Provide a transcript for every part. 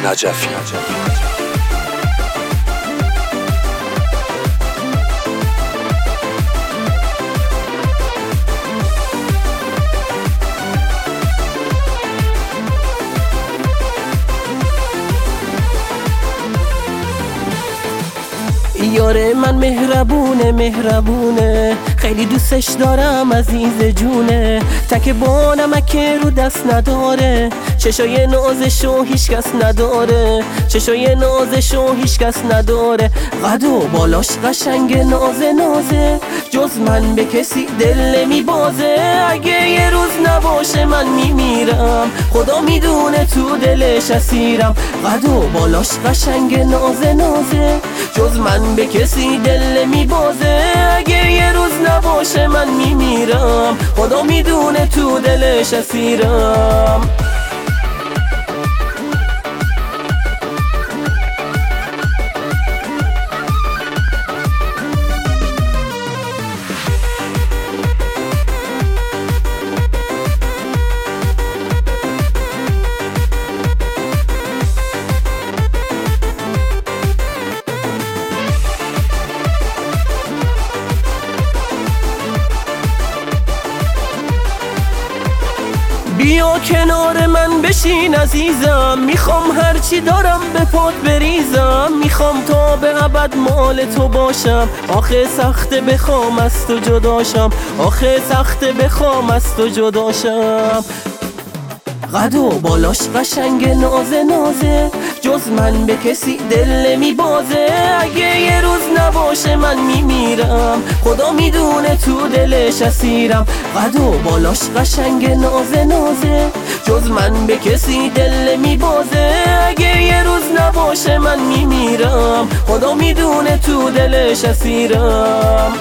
نجفی. یاره من مهربونه خیلی دوستش دارم عزیز جونه، تک با نمک رو دست نداره، چشای نازشو هیچ کس نداره، چشای نازشو هیچ کس نداره، قد و بالاش قشنگ نازه جز من به کسی دل نمیبازه، اگه یه روز نباشه من میمیرم، خدا میدونه تو دلش اسیرم، قد و بالاش قشنگ نازه جز من به کسی دل نمیبازه، اگه یه روز نباشه من میمیرم، خدا میدونه تو دلش اسیرم. بیا کنار من بشین عزیزم، میخوام هرچی دارم به پات بریزم، میخوام تا به ابد مال تو باشم، آخه سخته بخوام از تو جداشم، آخه سخته بخوام از تو جداشم، قد و بالاش قشنگ نازه جز من به کسی دل نمیبازه، اگه یه روز نباشه من میمیرم، خدا میدونه تو دلش اسیرم، قد و بالاش قشنگ نازه جز من به کسی دل نمیبازه، اگه یه روز نباشه من میمیرم، خدا میدونه تو دلش اسیرم.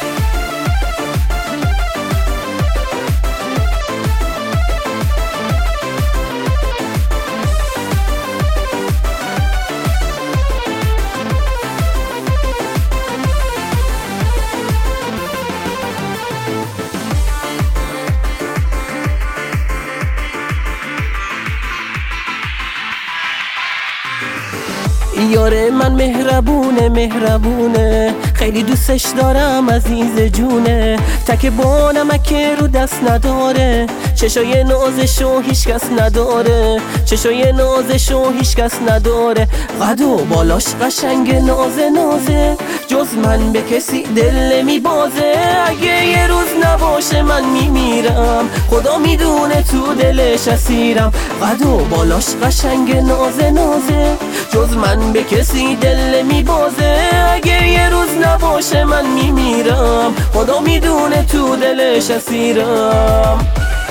یاره من مهربونه خیلی دوستش دارم عزیز جونه، تک با نمک رو دست نداره، چشای نازشو هیچ کس نداره، چشای نازشو هیچ کس نداره، قد و بالاش قشنگ نازه جز من به کسی دل نمیبازه، اگه یه روز نباشه من میمیرم، خدا میدونه تو دلش اسیرم، قد و بالاش قشنگ نازه جز من به کسی دل نمیبازه، اگه یه روز نباشه من میمیرم، خدا میدونه تو دلش اسیرم.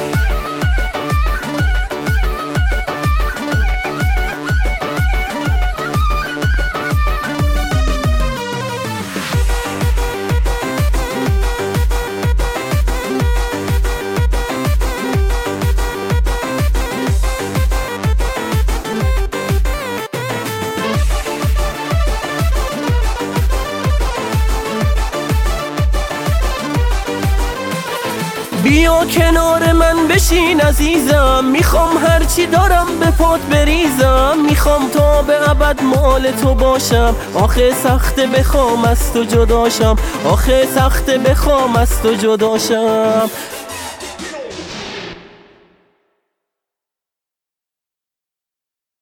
بیا کنار من بشین عزیزم، میخوام هرچی دارم به پات بریزم، میخوام تا به ابد مال تو باشم، آخه سخته بخوام از تو جداشم، آخه سخته بخوام از تو جداشم.